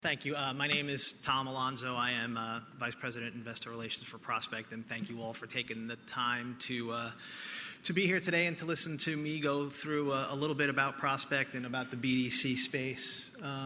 Thank you. My name is Tom Alonso. I am Vice President, Investor Relations for Prospect, and thank you all for taking the time to be here today and to listen to me go through a little bit about Prospect and about the BDC space.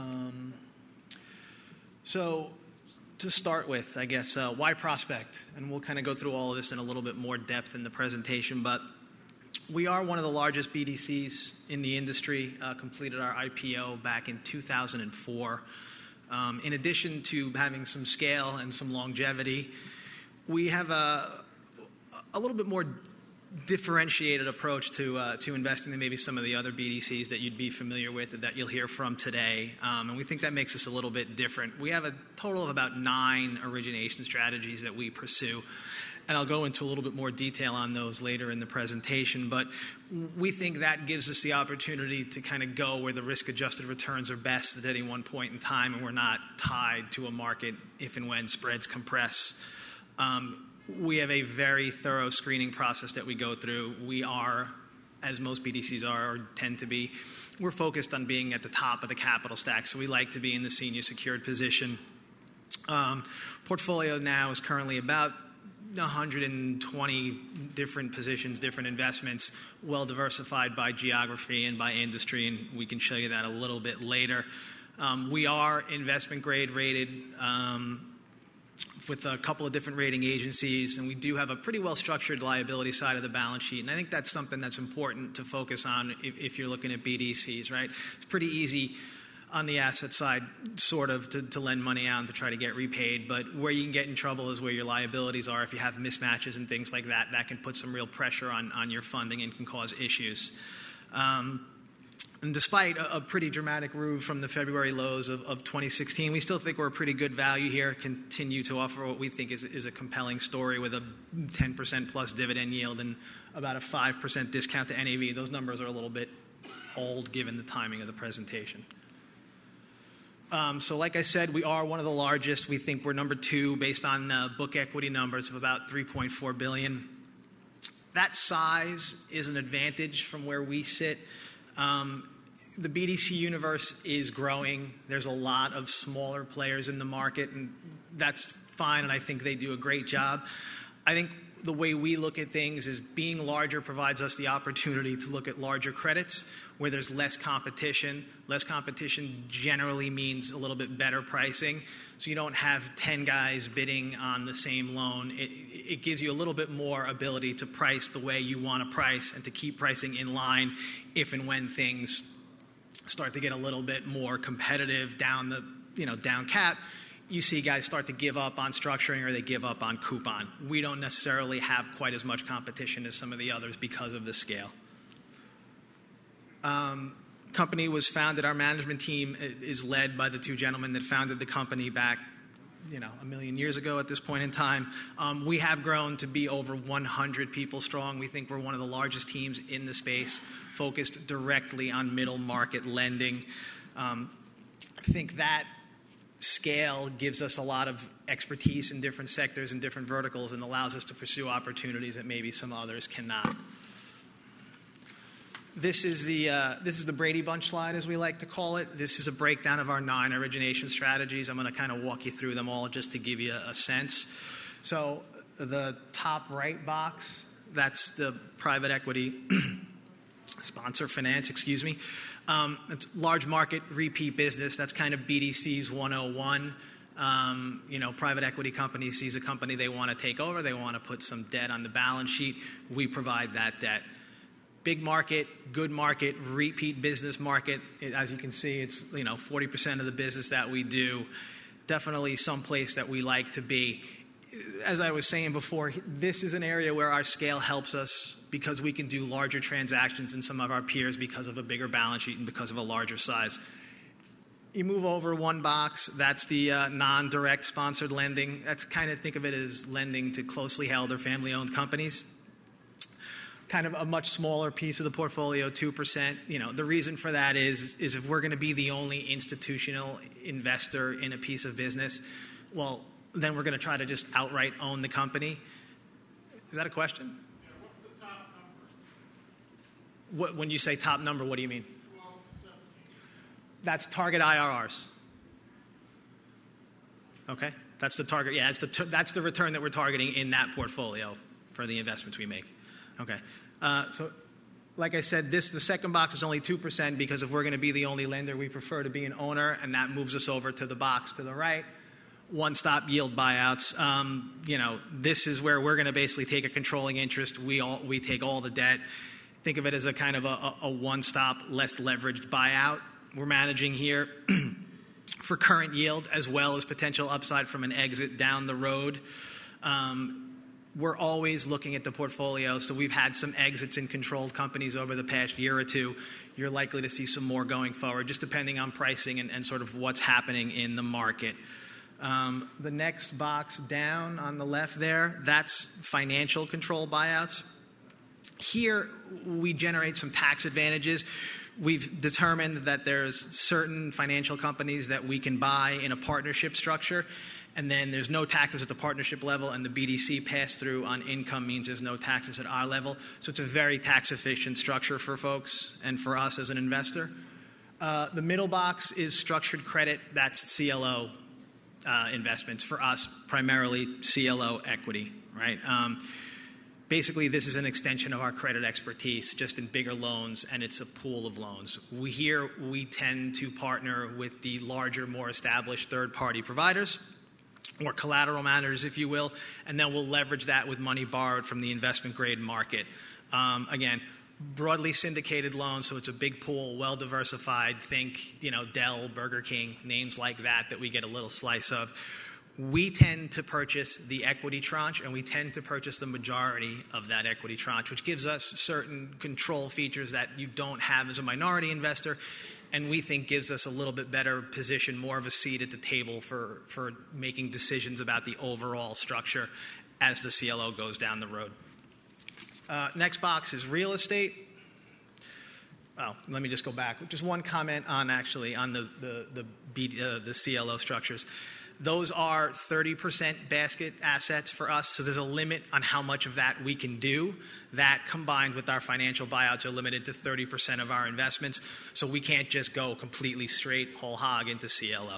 So to start with, I guess, why Prospect? And we'll kind of go through all of this in a little bit more depth in the presentation, but we are one of the largest BDCs in the industry, completed our IPO back in 2004. In addition to having some scale and some longevity, we have a little bit more differentiated approach to investing than maybe some of the other BDCs that you'd be familiar with and that you'll hear from today. And we think that makes us a little bit different. We have a total of about 9 origination strategies that we pursue. And I'll go into a little bit more detail on those later in the presentation. But we think that gives us the opportunity to kind of go where the risk-adjusted returns are best at any one point in time, and we're not tied to a market if and when spreads compress. We have a very thorough screening process that we go through. We are, as most BDCs are or tend to be, we're focused on being at the top of the capital stack. So we like to be in the senior secured position. Portfolio now is currently about 120 different positions, different investments, well diversified by geography and by industry, and we can show you that a little bit later. We are investment grade rated with a couple of different rating agencies, and we do have a pretty well structured liability side of the balance sheet, and I think that's something that's important to focus on if you're looking at BDCs, right? It's pretty easy on the asset side, sort of, to lend money out and to try to get repaid. But where you can get in trouble is where your liabilities are. If you have mismatches and things like that, that can put some real pressure on your funding and can cause issues. And despite a pretty dramatic move from the February lows of 2016, we still think we're a pretty good value here, continue to offer what we think is a compelling story with a 10% plus dividend yield and about a 5% discount to NAV. Those numbers are a little bit old given the timing of the presentation. So like I said, we are one of the largest. We think we're number 2 based on book equity numbers of about $3.4 billion. That size is an advantage from where we sit. The BDC universe is growing. There's a lot of smaller players in the market, and that's fine, and I think they do a great job. I think the way we look at things is being larger provides us the opportunity to look at larger credits where there's less competition. Less competition generally means a little bit better pricing. So you don't have 10 guys bidding on the same loan. It gives you a little bit more ability to price the way you want to price and to keep pricing in line if and when things start to get a little bit more competitive down cap. You see guys start to give up on structuring or they give up on coupon. We don't necessarily have quite as much competition as some of the others because of the scale. Company was founded, our management team is led by the 2 gentlemen that founded the company back, a million years ago at this point in time. We have grown to be over 100 people strong. We think we're one of the largest teams in the space, focused directly on middle market lending. I think that scale gives us a lot of expertise in different sectors and different verticals and allows us to pursue opportunities that maybe some others cannot. This is the Brady Bunch slide, as we like to call it. This is a breakdown of our 9 origination strategies. I'm going to kind of walk you through them all just to give you a sense. So the top right box, that's the private equity sponsor finance, It's large market repeat business. That's kind of BDC's 101. Private equity company sees a company they want to take over. They want to put some debt on the balance sheet. We provide that debt. Big market, good market, repeat business market. As you can see, it's 40% of the business that we do. Definitely some place that we like to be. As I was saying before, this is an area where our scale helps us because we can do larger transactions than some of our peers because of a bigger balance sheet and because of a larger size. You move over one box, that's the non-direct sponsored lending. That's kind of, think of it as lending to closely held or family-owned companies. Kind of a much smaller piece of the portfolio, 2%. The reason for that is if we're going to be the only institutional investor in a piece of business, well, then we're going to try to just outright own the company. Is that a question? Yeah, what's the top number? When you say top number, what do you mean? 12 to 17. That's target IRRs. Okay, that's the target. Yeah, that's the return that we're targeting in that portfolio for the investments we make. Okay, so like I said, the second box is only 2% because if we're going to be the only lender, we prefer to be an owner, and that moves us over to the box to the right. One-stop yield buyouts. This is where we're going to basically take a controlling interest. We take all the debt. Think of it as a kind of a one-stop, less leveraged buyout we're managing here for current yield as well as potential upside from an exit down the road. We're always looking at the portfolio, so we've had some exits in controlled companies over the past year or two. You're likely to see some more going forward, just depending on pricing and sort of what's happening in the market. The next box down on the left there, that's financial control buyouts. Here, we generate some tax advantages. We've determined that there's certain financial companies that we can buy in a partnership structure, and then there's no taxes at the partnership level, and the BDC pass-through on income means there's no taxes at our level. So it's a very tax-efficient structure for folks and for us as an investor. The middle box is structured credit. That's CLO investments. For us, primarily CLO equity, right? Basically, this is an extension of our credit expertise, just in bigger loans, and it's a pool of loans. We tend to partner with the larger, more established third-party providers, or collateral managers, if you will, and then we'll leverage that with money borrowed from the investment-grade market. Again, broadly syndicated loans, so it's a big pool, well-diversified. Think, Dell, Burger King, names like that we get a little slice of. We tend to purchase the equity tranche, and we tend to purchase the majority of that equity tranche, which gives us certain control features that you don't have as a minority investor, and we think gives us a little bit better position, more of a seat at the table for making decisions about the overall structure as the CLO goes down the road. Next box is real estate. Well, let me just go back. Just one comment on the CLO structures. Those are 30% basket assets for us, so there's a limit on how much of that we can do. That, combined with our financial buyouts, are limited to 30% of our investments, so we can't just go completely straight, whole hog into CLO.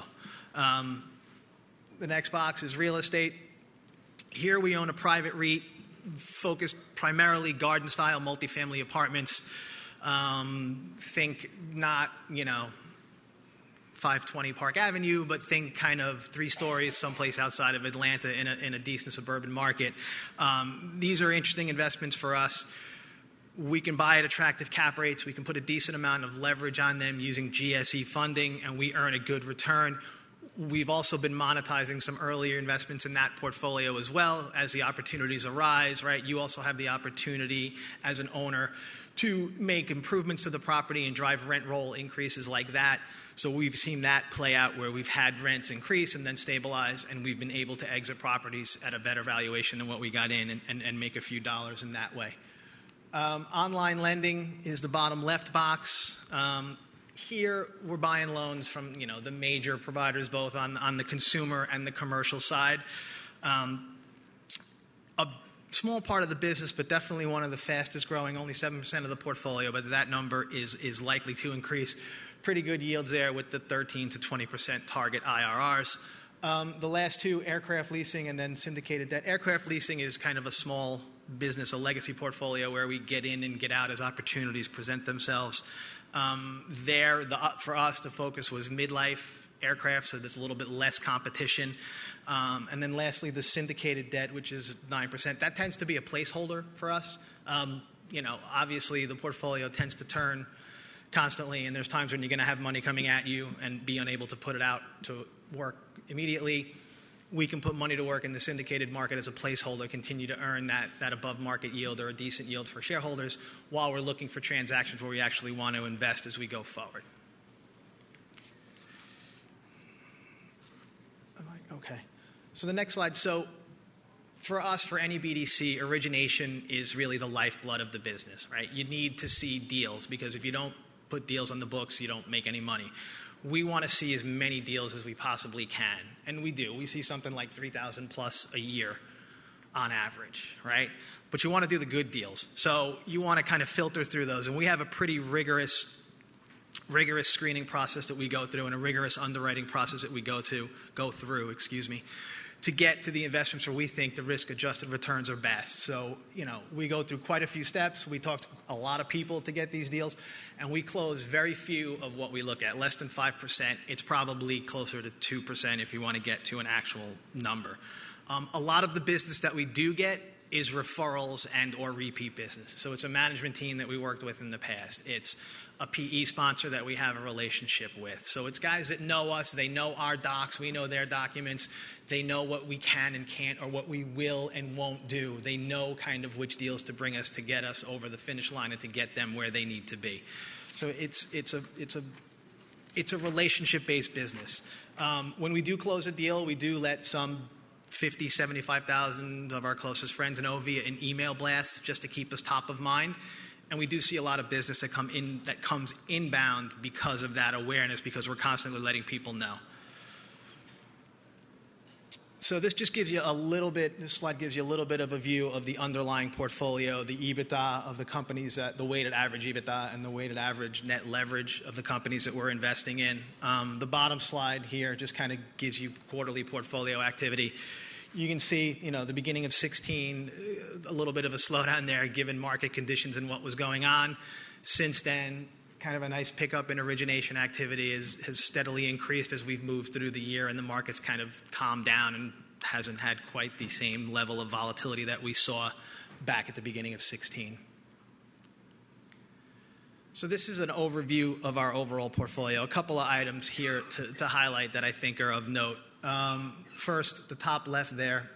The next box is real estate. Here we own a private REIT focused primarily garden-style multifamily apartments. Think not, 520 Park Avenue, but think kind of 3 stories someplace outside of Atlanta in a decent suburban market. These are interesting investments for us. We can buy at attractive cap rates. We can put a decent amount of leverage on them using GSE funding, and we earn a good return. We've also been monetizing some earlier investments in that portfolio as well as the opportunities arise, right? You also have the opportunity as an owner to make improvements to the property and drive rent roll increases like that. So we've seen that play out where we've had rents increase and then stabilize, and we've been able to exit properties at a better valuation than what we got in and make a few dollars in that way. Online lending is the bottom left box. Here we're buying loans from the major providers, both on the consumer and the commercial side. A small part of the business, but definitely one of the fastest growing, only 7% of the portfolio, but that number is likely to increase. Pretty good yields there with the 13 to 20% target IRRs. The last two, aircraft leasing and then syndicated debt. Aircraft leasing is kind of a small business, a legacy portfolio where we get in and get out as opportunities present themselves. For us, the focus was midlife aircraft, so there's a little bit less competition. And then lastly, the syndicated debt, which is 9%. That tends to be a placeholder for us. Obviously the portfolio tends to turn constantly, and there's times when you're going to have money coming at you and be unable to put it out to work immediately. We can put money to work in the syndicated market as a placeholder, continue to earn that above market yield or a decent yield for shareholders while we're looking for transactions where we actually want to invest as we go forward. Okay. So the next slide. So for us, for any BDC, origination is really the lifeblood of the business, right? You need to see deals because if you don't put deals on the books, you don't make any money. We want to see as many deals as we possibly can, and we do. We see something like 3,000 plus a year on average, right? But you want to do the good deals. So you want to kind of filter through those, and we have a pretty rigorous rigorous screening process that we go through and a rigorous underwriting process that we go through, to get to the investments where we think the risk-adjusted returns are best. So, we go through quite a few steps. We talk to a lot of people to get these deals, and we close very few of what we look at, less than 5%. It's probably closer to 2% if you want to get to an actual number. A lot of the business that we do get is referrals and or repeat business. So it's a management team that we worked with in the past. It's a PE sponsor that we have a relationship with. So it's guys that know us. They know our docs. We know their documents. They know what we can and can't or what we will and won't do. They know kind of which deals to bring us to get us over the finish line and to get them where they need to be. So it's a relationship-based business. When we do close a deal, we do let some 50, 75,000 of our closest friends know via an email blast just to keep us top of mind. And we do see a lot of business that comes inbound because of that awareness, because we're constantly letting people know. So this just gives you this slide gives you a little bit of a view of the underlying portfolio, the EBITDA of the companies, the weighted average EBITDA and the weighted average net leverage of the companies that we're investing in. The bottom slide here just kind of gives you quarterly portfolio activity. You can see, the beginning of 2016, a little bit of a slowdown there given market conditions and what was going on. Since then, kind of a nice pickup in origination activity has steadily increased as we've moved through the year, and the market's kind of calmed down and hasn't had quite the same level of volatility that we saw back at the beginning of 2016. So this is an overview of our overall portfolio. A couple of items here to highlight that I think are of note. First, the top left there,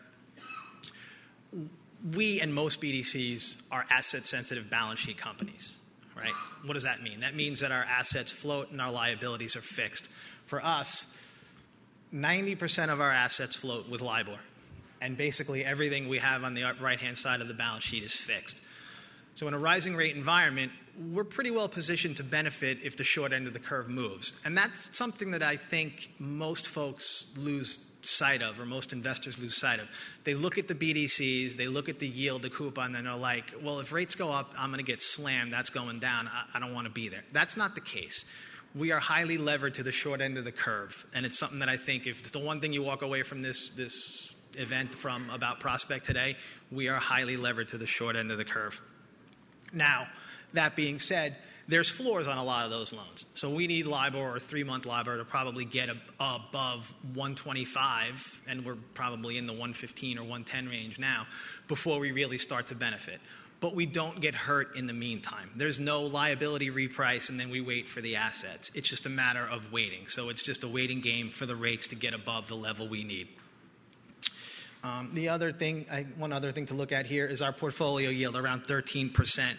we and most BDCs are asset-sensitive balance sheet companies, right? What does that mean? That means that our assets float and our liabilities are fixed. For us, 90% of our assets float with LIBOR, and basically everything we have on the right-hand side of the balance sheet is fixed. So in a rising rate environment, we're pretty well positioned to benefit if the short end of the curve moves. And that's something that I think most folks lose sight of, or most investors lose sight of. They look at the BDCs, they look at the yield, the coupon, and they're like, well, if rates go up, I'm going to get slammed. That's going down. I don't want to be there. That's not the case. We are highly levered to the short end of the curve. And it's something that I think, if it's the one thing you walk away from this event from about Prospect today, we are highly levered to the short end of the curve. Now, that being said, there's floors on a lot of those loans. So we need LIBOR or 3-month LIBOR to probably get above 125, and we're probably in the 115 or 110 range now, before we really start to benefit. But we don't get hurt in the meantime. There's no liability reprice, and then we wait for the assets. It's just a matter of waiting. So it's just a waiting game for the rates to get above the level we need. One other thing to look at here is our portfolio yield, around 13%.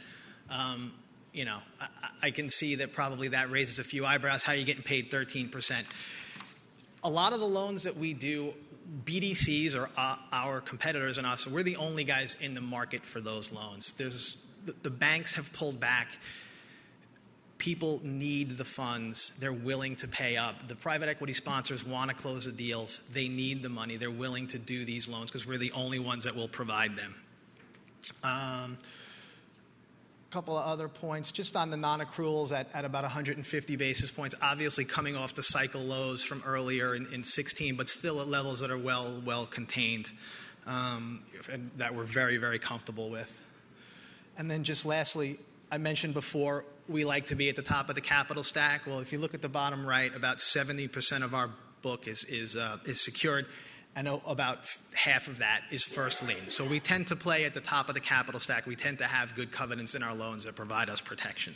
I can see that probably that raises a few eyebrows. How are you getting paid 13%? A lot of the loans that we do, BDCs or our competitors and us, we're the only guys in the market for those loans. The banks have pulled back. People need the funds. They're willing to pay up. The private equity sponsors want to close the deals. They need the money. They're willing to do these loans because we're the only ones that will provide them. Couple of other points, just on the non-accruals at about 150 basis points, obviously coming off the cycle lows from earlier in 16, but still at levels that are well contained, and that we're very, very comfortable with. And then just lastly, I mentioned before, we like to be at the top of the capital stack. Well, if you look at the bottom right, about 70% of our book is secured. And about half of that is first lien. So we tend to play at the top of the capital stack. We tend to have good covenants in our loans that provide us protection.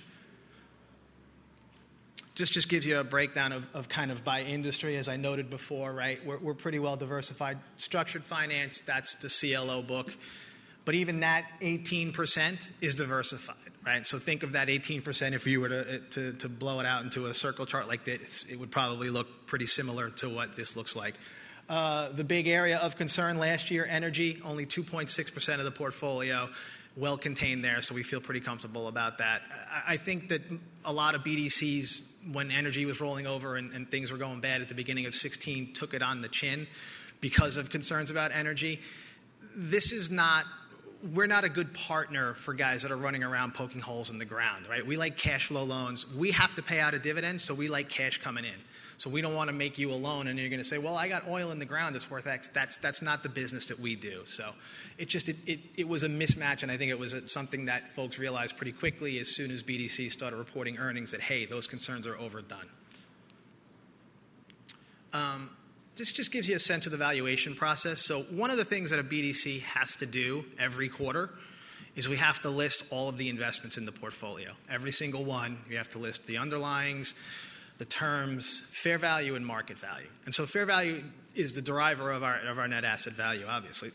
Just gives you a breakdown of kind of by industry, as I noted before, right? We're pretty well diversified. Structured finance, that's the CLO book. But even that 18% is diversified, right? So think of that 18%. If you were to blow it out into a circle chart like this, it would probably look pretty similar to what this looks like. The big area of concern last year, energy, only 2.6% of the portfolio, well contained there, so we feel pretty comfortable about that. I think that a lot of BDCs, when energy was rolling over and things were going bad at the beginning of 16, took it on the chin because of concerns about energy. This is not we're not a good partner for guys that are running around poking holes in the ground, right? We like cash flow loans. We have to pay out a dividend, so we like cash coming in. So we don't want to make you a loan and you're going to say, well, I got oil in the ground that's worth X. That's not the business that we do. So it was a mismatch, and I think it was something that folks realized pretty quickly as soon as BDC started reporting earnings that, hey, those concerns are overdone. This just gives you a sense of the valuation process. So one of the things that a BDC has to do every quarter is we have to list all of the investments in the portfolio. Every single one, we have to list the underlyings, the terms, fair value, and market value. And so fair value is the driver of our net asset value, obviously.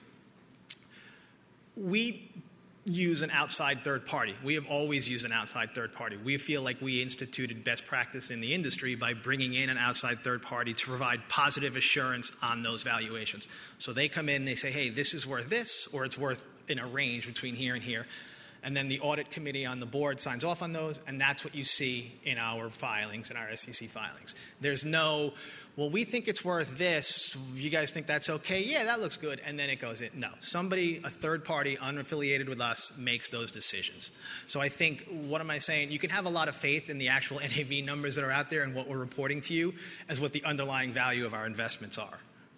We use an outside third party. We have always used an outside third party. We feel like we instituted best practice in the industry by bringing in an outside third party to provide positive assurance on those valuations. So they come in, they say, hey, this is worth this, or it's worth in a range between here and here. And then the audit committee on the board signs off on those, and that's what you see in our filings, in our SEC filings. There's no, well, we think it's worth this. You guys think that's okay? Yeah, that looks good. And then it goes in. No, somebody, a third party, unaffiliated with us, makes those decisions. So I think, what am I saying? You can have a lot of faith in the actual NAV numbers that are out there and what we're reporting to you as what the underlying value of our investments are.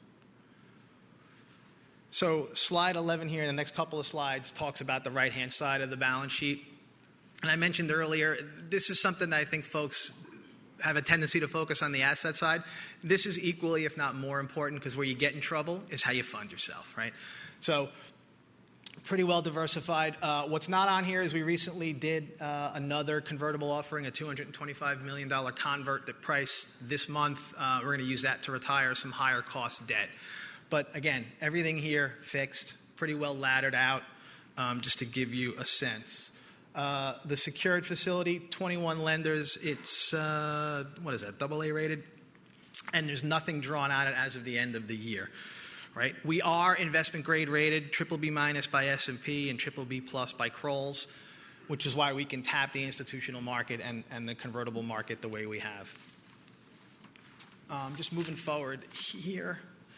So slide 11 here, in the next couple of slides, talks about the right-hand side of the balance sheet. And I mentioned earlier, this is something that I think folks have a tendency to focus on the asset side. This is equally, if not more important, because where you get in trouble is how you fund yourself, right? So pretty well diversified. What's not on here is we recently did another convertible offering, a $225 million convert that priced this month. We're going to use that to retire some higher cost debt. But again, everything here fixed, pretty well laddered out, just to give you a sense. The secured facility, 21 lenders. It's, what is that, AA rated? And there's nothing drawn on it as of the end of the year, right? We are investment grade rated, BBB minus by S&P and BBB plus by Kroll's, which is why we can tap the institutional market and the convertible market the way we have. Just moving forward here.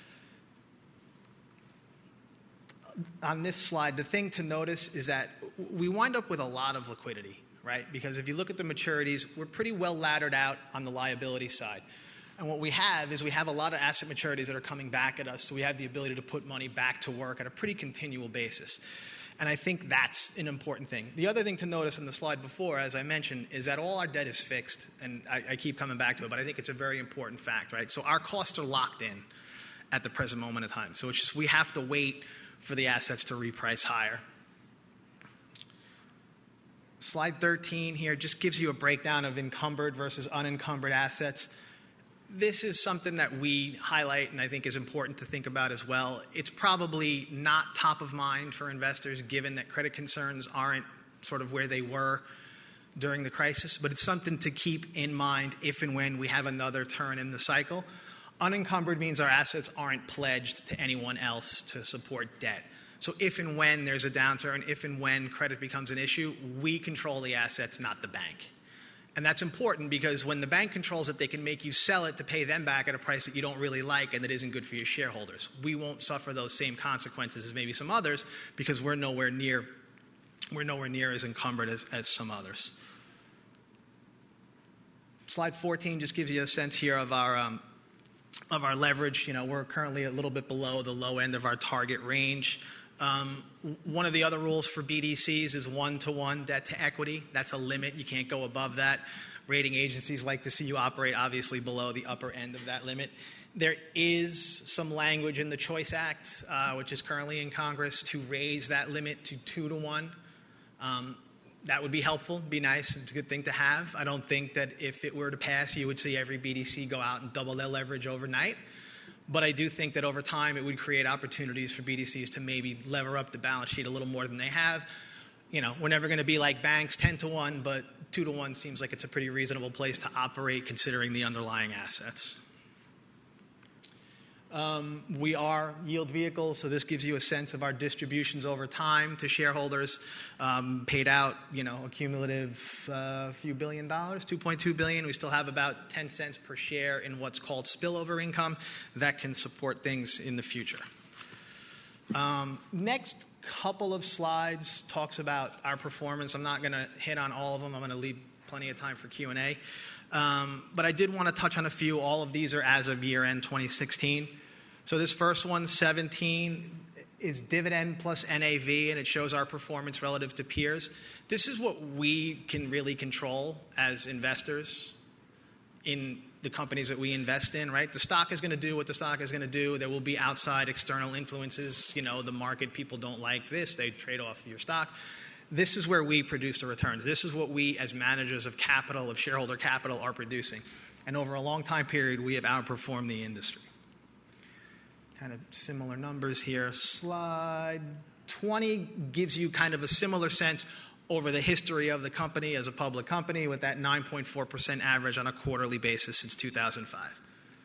On this slide, the thing to notice is that we wind up with a lot of liquidity, right? Because if you look at the maturities, we're pretty well laddered out on the liability side. And what we have is we have a lot of asset maturities that are coming back at us, so we have the ability to put money back to work at a pretty continual basis. And I think that's an important thing. The other thing to notice in the slide before, as I mentioned, is that all our debt is fixed, and I keep coming back to it, but I think it's a very important fact, right? So our costs are locked in at the present moment in time. So it's just we have to wait for the assets to reprice higher. Slide 13 here just gives you a breakdown of encumbered versus unencumbered assets. This is something that we highlight and I think is important to think about as well. It's probably not top of mind for investors given that credit concerns aren't sort of where they were during the crisis, but it's something to keep in mind if and when we have another turn in the cycle. Unencumbered means our assets aren't pledged to anyone else to support debt. So if and when there's a downturn, if and when credit becomes an issue, we control the assets, not the bank. And that's important because when the bank controls it, they can make you sell it to pay them back at a price that you don't really like and that isn't good for your shareholders. We won't suffer those same consequences as maybe some others because we're nowhere near as encumbered as some others. Slide 14 just gives you a sense here of our leverage. We're currently a little bit below the low end of our target range. One of the other rules for BDCs is 1-to-1 debt to equity. That's a limit. You can't go above that. Rating agencies like to see you operate obviously below the upper end of that limit. There is some language in the Choice Act, which is currently in Congress, to raise that limit to 2-to-1. That would be helpful, be nice. It's a good thing to have. I don't think that if it were to pass, you would see every BDC go out and double their leverage overnight. But I do think that over time it would create opportunities for BDCs to maybe lever up the balance sheet a little more than they have. We're never going to be like banks, 10-to-1, but 2-to-1 seems like it's a pretty reasonable place to operate considering the underlying assets. We are yield vehicles, so this gives you a sense of our distributions over time to shareholders. Paid out, a cumulative few $billion, $2.2 billion. We still have about 10 cents per share in what's called spillover income that can support things in the future. Next couple of slides talks about our performance. I'm not going to hit on all of them. I'm going to leave plenty of time for Q&A. But I did want to touch on a few. All of these are as of year-end 2016. So this first one, 17, is dividend plus NAV, and it shows our performance relative to peers. This is what we can really control as investors in the companies that we invest in, right? The stock is going to do what the stock is going to do. There will be outside external influences. You know, the market, people don't like this. They trade off your stock. This is where we produce the returns. This is what we, as managers of capital, of shareholder capital, are producing. And over a long time period, we have outperformed the industry. Kind of similar numbers here. Slide 20 gives you kind of a similar sense over the history of the company as a public company with that 9.4% average on a quarterly basis since 2005.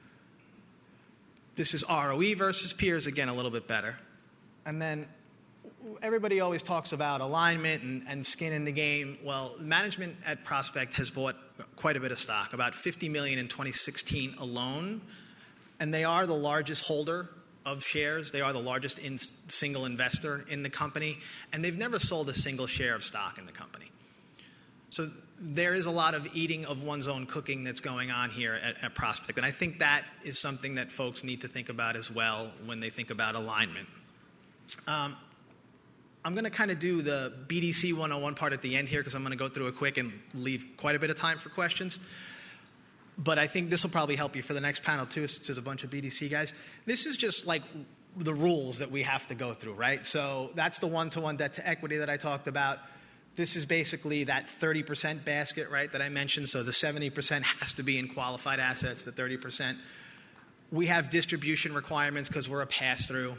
This is ROE versus peers, again, a little bit better. And then everybody always talks about alignment and skin in the game. Well, management at Prospect has bought quite a bit of stock, about $50 million in 2016 alone. And they are the largest holder of shares. They are the largest single investor in the company. And they've never sold a single share of stock in the company. So there is a lot of eating of one's own cooking that's going on here at Prospect. And I think that is something that folks need to think about as well when they think about alignment. I'm going to kind of do the BDC 101 part at the end here because I'm going to go through it quick and leave quite a bit of time for questions. But I think this will probably help you for the next panel, too, since there's a bunch of BDC guys. This is just like the rules that we have to go through, right? So that's the one-to-one debt to equity that I talked about. This is basically that 30% basket, right, that I mentioned. So the 70% has to be in qualified assets, the 30%. We have distribution requirements because we're a pass-through.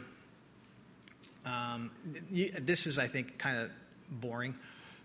This is, I think, kind of boring,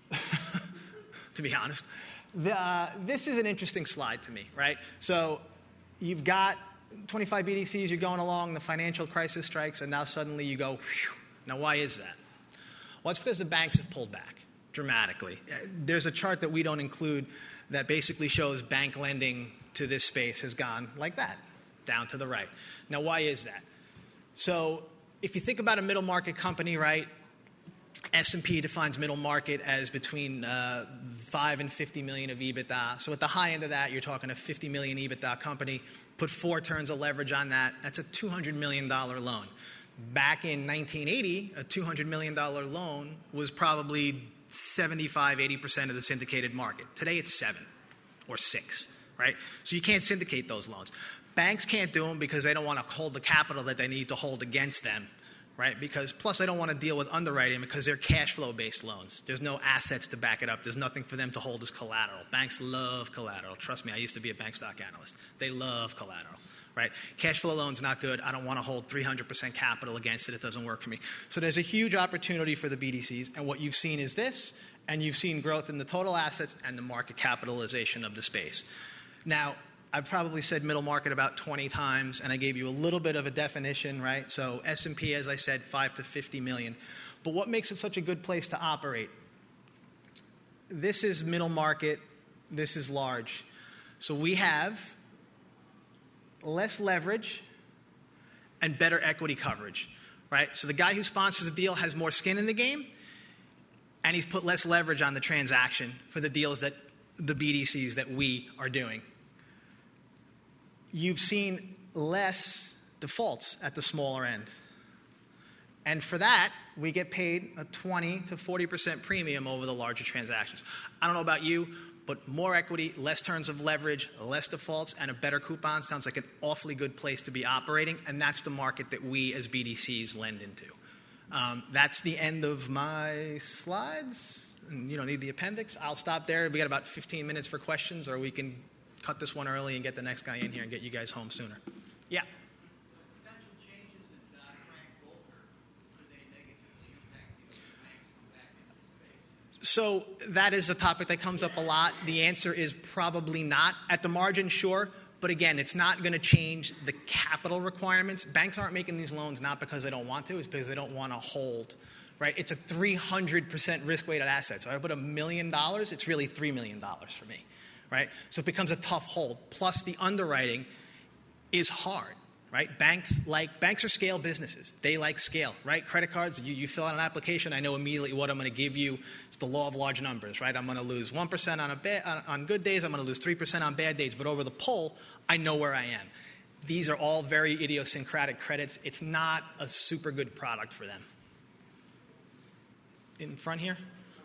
to be honest. This is an interesting slide to me, right? So you've got 25 BDCs, you're going along, the financial crisis strikes, and now suddenly you go, whew. Now why is that? Well, it's because the banks have pulled back dramatically. There's a chart that we don't include that basically shows bank lending to this space has gone like that, down to the right. Now why is that? So if you think about a middle market company, right, S&P defines middle market as between 5 and 50 million of EBITDA. So at the high end of that, you're talking a 50 million EBITDA company. Put 4 turns of leverage on that. That's a $200 million loan. Back in 1980, a $200 million loan was probably 75, 80% of the syndicated market. Today it's 7 or 6, right? So you can't syndicate those loans. Banks can't do them because they don't want to hold the capital that they need to hold against them. Right? Because plus they don't want to deal with underwriting because they're cash flow based loans. There's no assets to back it up. There's nothing for them to hold as collateral. Banks love collateral. Trust me, I used to be a bank stock analyst. They love collateral. Right? Cash flow loan's not good. I don't want to hold 300% capital against it. It doesn't work for me. So there's a huge opportunity for the BDCs. And what you've seen is this, and you've seen growth in the total assets and the market capitalization of the space. Now, I've probably said middle market about 20 times, and I gave you a little bit of a definition, right? So S&P, as I said, 5 to 50 million. But what makes it such a good place to operate? This is middle market. This is large. So we have less leverage and better equity coverage, right? So the guy who sponsors a deal has more skin in the game, and he's put less leverage on the transaction for the deals that the BDCs that we are doing. You've seen less defaults at the smaller end. And for that, we get paid a 20 to 40% premium over the larger transactions. I don't know about you, but more equity, less turns of leverage, less defaults, and a better coupon sounds like an awfully good place to be operating, and that's the market that we as BDCs lend into. That's the end of my slides. And you don't need the appendix. I'll stop there. We got about 15 minutes for questions, or we can cut this one early and get the next guy in here and get you guys home sooner. Yeah. So potential changes in Dodd-Frank-Volcker, could they negatively impact the banks come back into the space? So that is a topic that comes up a lot. The answer is probably not. At the margin, sure. But again, it's not going to change the capital requirements. Banks aren't making these loans not because they don't want to. It's because they don't want to hold. Right? It's a 300% risk-weighted asset. So if I put $1 million, it's really $3 million for me. Right? So it becomes a tough hold. Plus the underwriting is hard. Right? right? Banks are scale businesses. They like scale, right? Credit cards, you fill out an application, I know immediately what I'm going to give you. It's the law of large numbers, right? I'm going to lose 1% on good days. I'm going to lose 3% on bad days. But over the poll, I know where I am. These are all very idiosyncratic credits. It's not a super good product for them. In front here?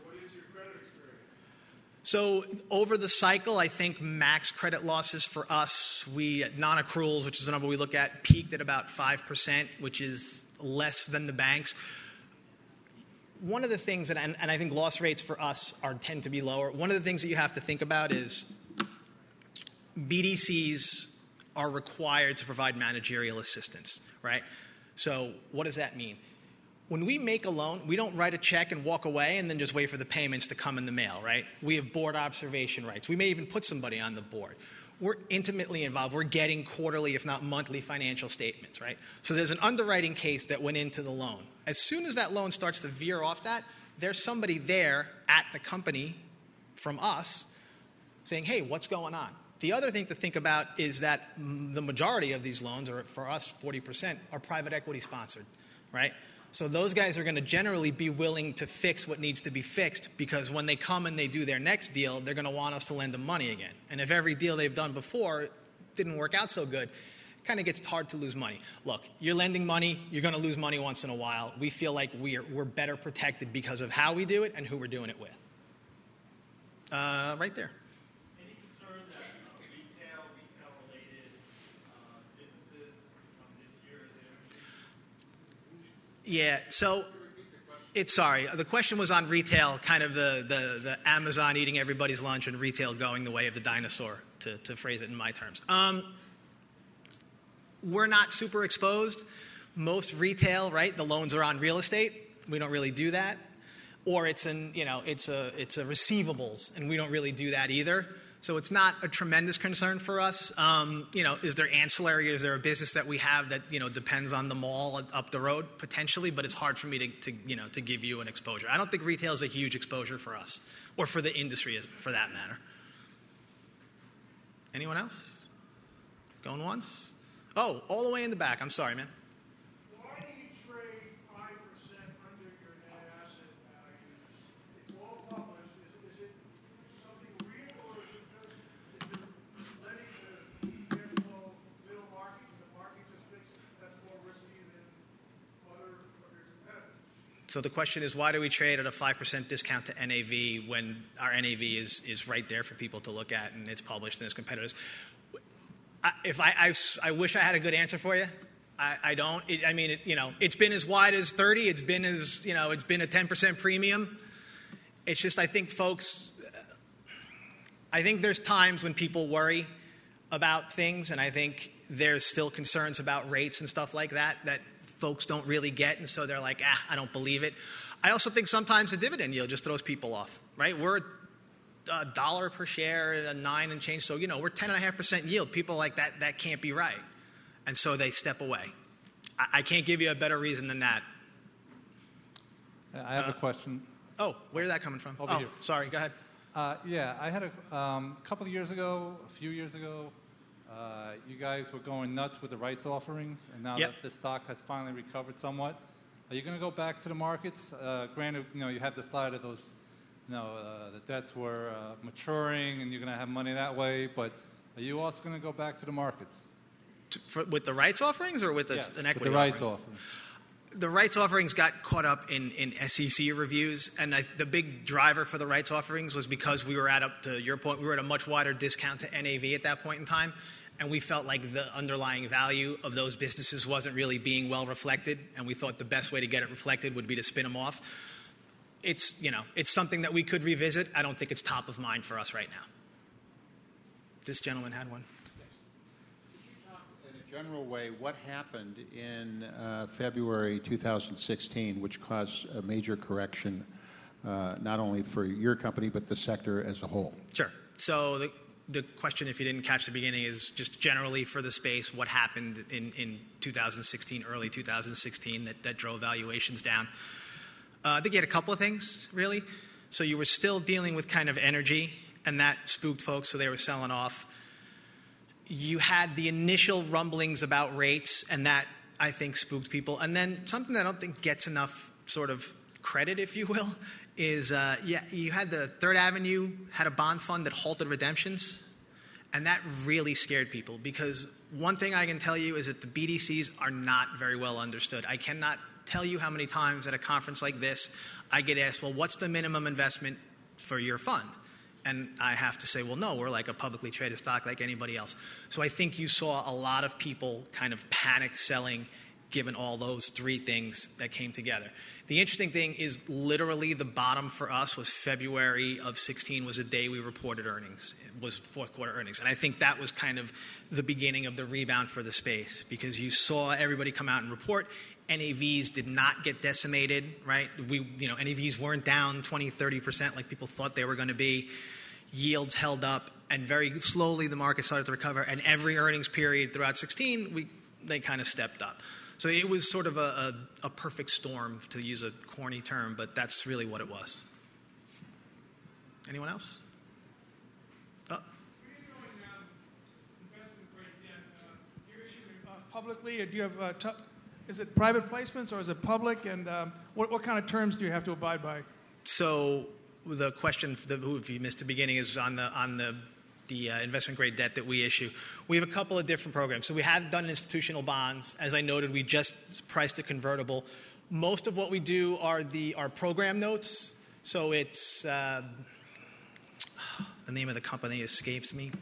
So over the cycle, I think max credit losses for us, non-accruals, which is the number we look at, peaked at about 5%, which is less than the banks. One of the things, and I think loss rates for us tend to be lower, one of the things that you have to think about is BDCs are required to provide managerial assistance, right? So what does that mean? When we make a loan, we don't write a check and walk away and then just wait for the payments to come in the mail, right? We have board observation rights. We may even put somebody on the board. We're intimately involved. We're getting quarterly, if not monthly, financial statements, right? So there's an underwriting case that went into the loan. As soon as that loan starts to veer off that, there's somebody there at the company from us saying, hey, what's going on? The other thing to think about is that the majority of these loans, or for us, 40%, are private equity sponsored, right? So those guys are going to generally be willing to fix what needs to be fixed because when they come and they do their next deal, they're going to want us to lend them money again. And if every deal they've done before didn't work out so good, it kind of gets hard to lose money. Look, you're lending money, you're going to lose money once in a while. We feel like we're better protected because of how we do it and who we're doing it with. Right there. Any concern that retail-related businesses from this year's energy? Yeah, so the question was on retail, kind of the Amazon eating everybody's lunch and retail going the way of the dinosaur, to phrase it in my terms. We're not super exposed. Most retail, right, the loans are on real estate. We don't really do that. Or it's a receivables, and we don't really do that either. So it's not a tremendous concern for us. Is there ancillary? Is there a business that we have that depends on the mall up the road potentially? But it's hard for me to give you an exposure. I don't think retail is a huge exposure for us or for the industry, for that matter. Anyone else? Going once? Oh, all the way in the back. I'm sorry, man. Why do you trade 5% under your net asset values? It's all published. Is it something real, or is it letting the cash flow middle market, and the market just thinks that's more risky than other competitors? So the question is, why do we trade at a 5% discount to NAV when our NAV is right there for people to look at and it's published and it's competitors? I wish I had a good answer for you. I don't. It's been as wide as 30. It's been it's been a 10% premium. It's just I think there's times when people worry about things, and I think there's still concerns about rates and stuff like that folks don't really get, and so they're like, I don't believe it. I also think sometimes the dividend yield just throws people off, right? We're $1 per share, 9 and change. So, we're 10.5% yield. People like that can't be right. And so they step away. I can't give you a better reason than that. I have a question. Oh, where did that coming from? Over here. Sorry, go ahead. Yeah, I had a few years ago, you guys were going nuts with the rights offerings, and now that the stock has finally recovered somewhat, are you going to go back to the markets? Granted, you had the slide of those, the debts were maturing, and you're going to have money that way, but are you also going to go back to the markets? With the rights offerings or with an equity with the rights offering? The rights offerings got caught up in SEC reviews, and the big driver for the rights offerings was because we were up to your point, we were at a much wider discount to NAV at that point in time, and we felt like the underlying value of those businesses wasn't really being well reflected, and we thought the best way to get it reflected would be to spin them off. It's something that we could revisit. I don't think it's top of mind for us right now. This gentleman had one. In a general way, what happened in February 2016, which caused a major correction, not only for your company, but the sector as a whole? Sure. So the question, if you didn't catch the beginning, is just generally for the space, what happened in 2016, early 2016, that drove valuations down. I think you had a couple of things, really. So you were still dealing with kind of energy, and that spooked folks, so they were selling off. you had the initial rumblings about rates, and that, I think, spooked people. And then something that I don't think gets enough sort of credit, if you will, is you had the Third Avenue had a bond fund that halted redemptions, and that really scared people, because one thing I can tell you is that the BDCs are not very well understood. I cannot tell you how many times at a conference like this I get asked, well, what's the minimum investment for your fund? And I have to say, well, no, we're like a publicly traded stock like anybody else. So I think you saw a lot of people kind of panic selling given all those three things that came together. The interesting thing is literally the bottom for us was February of 16 was the day we reported earnings. It was fourth quarter earnings. And I think that was kind of the beginning of the rebound for the space, because you saw everybody come out and report. NAVs did not get decimated, right? NAVs weren't down 20, 30% like people thought they were going to be. Yields held up, and very slowly the market started to recover. And every earnings period throughout 16, they kind of stepped up. So it was sort of a perfect storm, to use a corny term, but that's really what it was. Anyone else? Oh. Investment grade debt, you're issuing publicly, or do you have, is it private placements or is it public? And what kind of terms do you have to abide by? So the question, if you missed the beginning, is on the investment grade debt that we issue. We have a couple of different programs. So we have done institutional bonds. As I noted, we just priced a convertible. Most of what we do are our program notes. So it's the name of the company escapes me.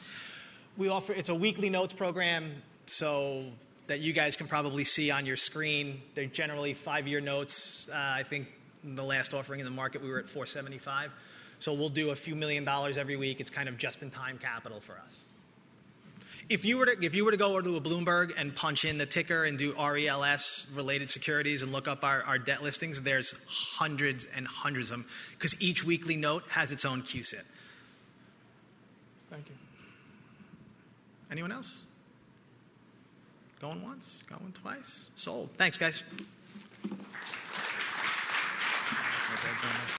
It's a weekly notes program, so that you guys can probably see on your screen. They're generally 5-year notes. I think the last offering in the market we were at $475. So we'll do a few $1 million every week. It's kind of just-in-time capital for us. If you were to go to a Bloomberg and punch in the ticker and do RELS related securities and look up our debt listings, there's hundreds and hundreds of them, because each weekly note has its own QSIT. Thank you. Anyone else? Going once, going twice. Sold. Thanks, guys.